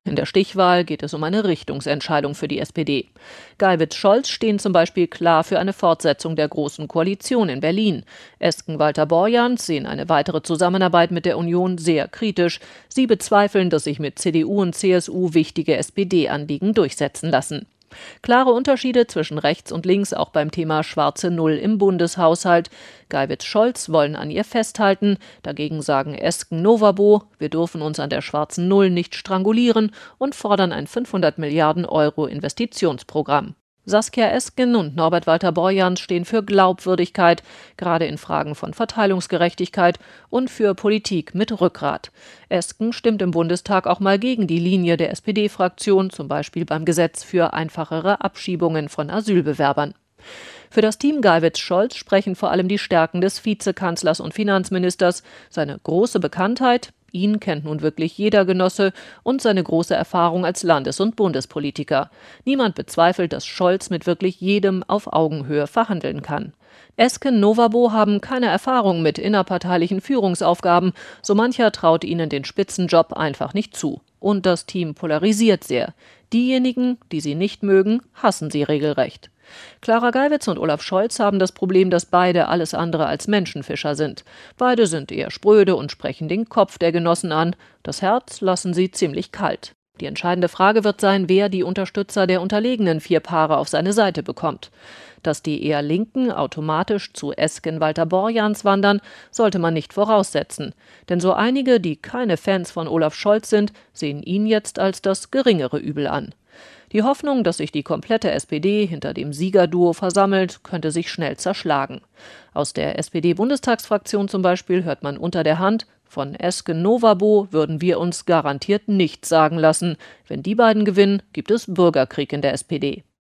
In der Stichwahl geht es um eine Richtungsentscheidung für die SPD. Geiwitz-Scholz stehen zum Beispiel klar für eine Fortsetzung der Großen Koalition in Berlin. Esken-Walter Borjans sehen eine weitere Zusammenarbeit mit der Union sehr kritisch. Sie bezweifeln, dass sich mit CDU und CSU wichtige SPD-Anliegen durchsetzen lassen. Klare Unterschiede zwischen rechts und links auch beim Thema schwarze Null im Bundeshaushalt. Geiwitz-Scholz wollen an ihr festhalten. Dagegen sagen Esken-Novabo, wir dürfen uns an der schwarzen Null nicht strangulieren und fordern ein 500 Milliarden Euro Investitionsprogramm. Saskia Esken und Norbert Walter Borjans stehen für Glaubwürdigkeit, gerade in Fragen von Verteilungsgerechtigkeit und für Politik mit Rückgrat. Esken stimmt im Bundestag auch mal gegen die Linie der SPD-Fraktion, zum Beispiel beim Gesetz für einfachere Abschiebungen von Asylbewerbern. Für das Team Geiwitz-Scholz sprechen vor allem die Stärken des Vizekanzlers und Finanzministers, seine große Bekanntheit, ihn kennt nun wirklich jeder Genosse, und seine große Erfahrung als Landes- und Bundespolitiker. Niemand bezweifelt, dass Scholz mit wirklich jedem auf Augenhöhe verhandeln kann. Esken-Novabo haben keine Erfahrung mit innerparteilichen Führungsaufgaben, so mancher traut ihnen den Spitzenjob einfach nicht zu. Und das Team polarisiert sehr. Diejenigen, die sie nicht mögen, hassen sie regelrecht. Clara Geiwitz und Olaf Scholz haben das Problem, dass beide alles andere als Menschenfischer sind. Beide sind eher spröde und sprechen den Kopf der Genossen an. Das Herz lassen sie ziemlich kalt. Die entscheidende Frage wird sein, wer die Unterstützer der unterlegenen 4 Paare auf seine Seite bekommt. Dass die eher Linken automatisch zu Esken-Walter Borjans wandern, sollte man nicht voraussetzen. Denn so einige, die keine Fans von Olaf Scholz sind, sehen ihn jetzt als das geringere Übel an. Die Hoffnung, dass sich die komplette SPD hinter dem Siegerduo versammelt, könnte sich schnell zerschlagen. Aus der SPD-Bundestagsfraktion zum Beispiel hört man unter der Hand, von Esken-Novabo würden wir uns garantiert nichts sagen lassen. Wenn die beiden gewinnen, gibt es Bürgerkrieg in der SPD.